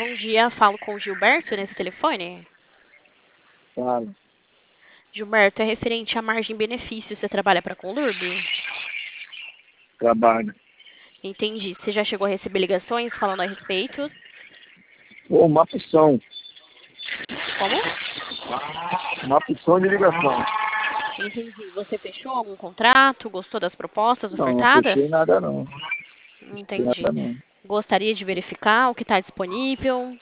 bom dia. Falo com o Gilberto nesse telefone. Fala, Gilberto, é referente à margem benefício. Você trabalha para a Conlurb? trabalho. Entendi. Você já chegou a receber ligações falando a respeito? Pô, uma opção. Como? Uma opção de ligação. Entendi. Você fechou algum contrato? Gostou das propostas Não ofertadas? fechei nada não. Fechei nada Entendi. não. Gostaria de verificar o que está disponível?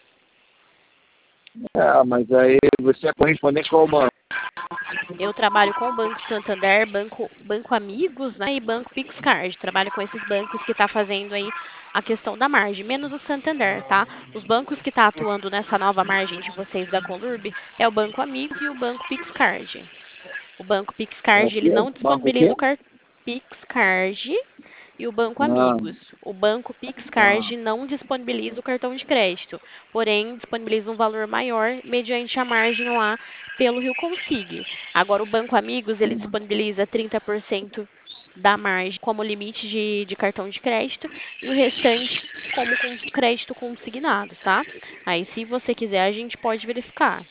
Mas aí você é correspondente com o banco. Eu trabalho com o Banco Santander, Banco Amigos, né, e Banco Pixcard. Trabalho com esses bancos que está fazendo aí a questão da margem, menos o Santander, tá? Os bancos que estão atuando nessa nova margem de vocês da Conlurb é o Banco Amigos e o Banco Pixcard. O Banco É o Pixcard, ele quê? não Banco o disponibiliza quê? o Pixcard e o Banco Ah, Amigos. O Banco ah, Pixcard não disponibiliza o cartão de crédito, porém disponibiliza um valor maior mediante a margem lá pelo Rio Consig. Agora, o Banco Amigos, ele disponibiliza 30% da margem como limite de cartão de crédito e o restante como com crédito consignado, tá? Aí, se você quiser, a gente pode verificar.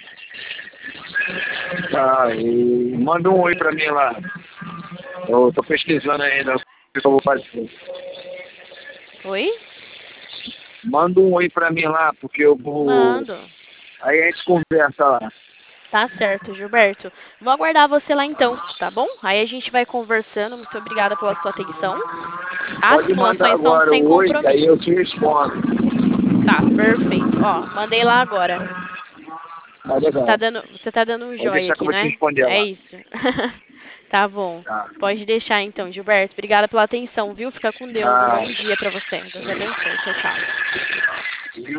tá. E manda um oi pra mim lá. Eu tô pesquisando ainda o que eu vou fazer. Oi? Manda um oi pra mim lá, porque eu vou. Mando. Aí a gente conversa lá. Tá certo, Gilberto. Vou aguardar você lá então, tá bom? Aí a gente vai conversando. Muito obrigada pela sua atenção. As Pode mandar simulações são agora sem o oi, aí eu compromisso. te respondo. Tá, perfeito. Ó, mandei lá agora. Tá legal. Você tá dando um Pode joia deixar que eu aqui, vou te né? responder É lá. isso. Tá bom. Tá. Pode deixar então, Gilberto. Obrigada pela atenção, viu? Fica com Deus. Um Ah, bom dia pra você. Deus abençoe. Tchau, tchau.